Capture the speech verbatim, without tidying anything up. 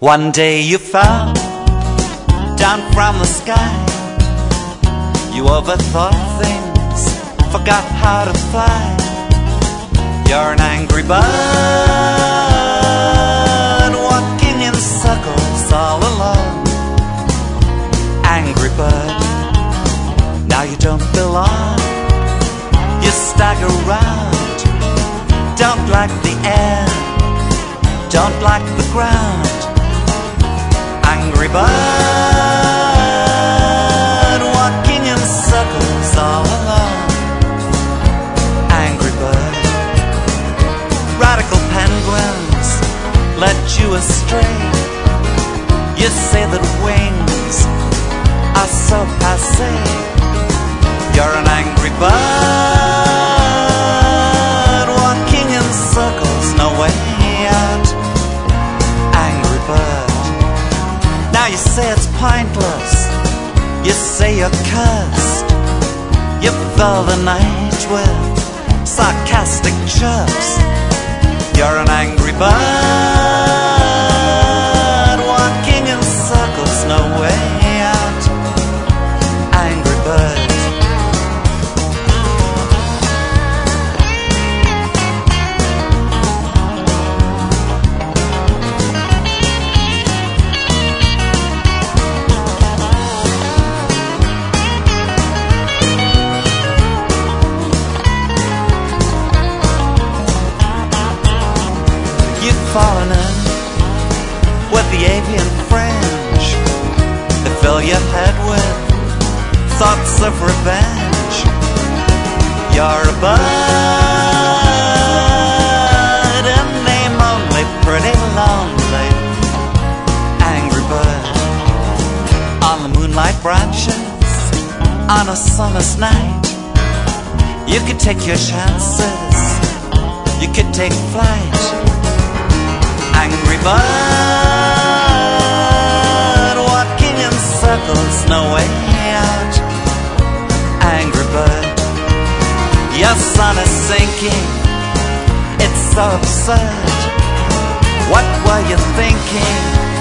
One day you fell down from the sky. You overthought things, forgot how to fly. You're an angry bird, walking in circles all alone. Angry bird, now you don't belong. You stagger around, don't like the air, don't like the ground. Angry bird, walking in circles all alone. Angry bird, radical penguins led you astray. You say that wings are so passé. You're an angry bird, walking in circles, no way out. Angry bird, now you say it's pointless, you say you're cursed. You fill the night with sarcastic chirps. You're an angry bird, walking in circles, no way out. Angry bird. Fallen in with the avian fringe. They fill your head with thoughts of revenge. You're a bird in name only, pretty lonely. Angry bird, on the moonlight branches on a summer's night. You could take your chances, you could take flight. Angry bird, walking in circles, no way out. Angry bird, your sun is sinking, it's so absurd. What were you thinking?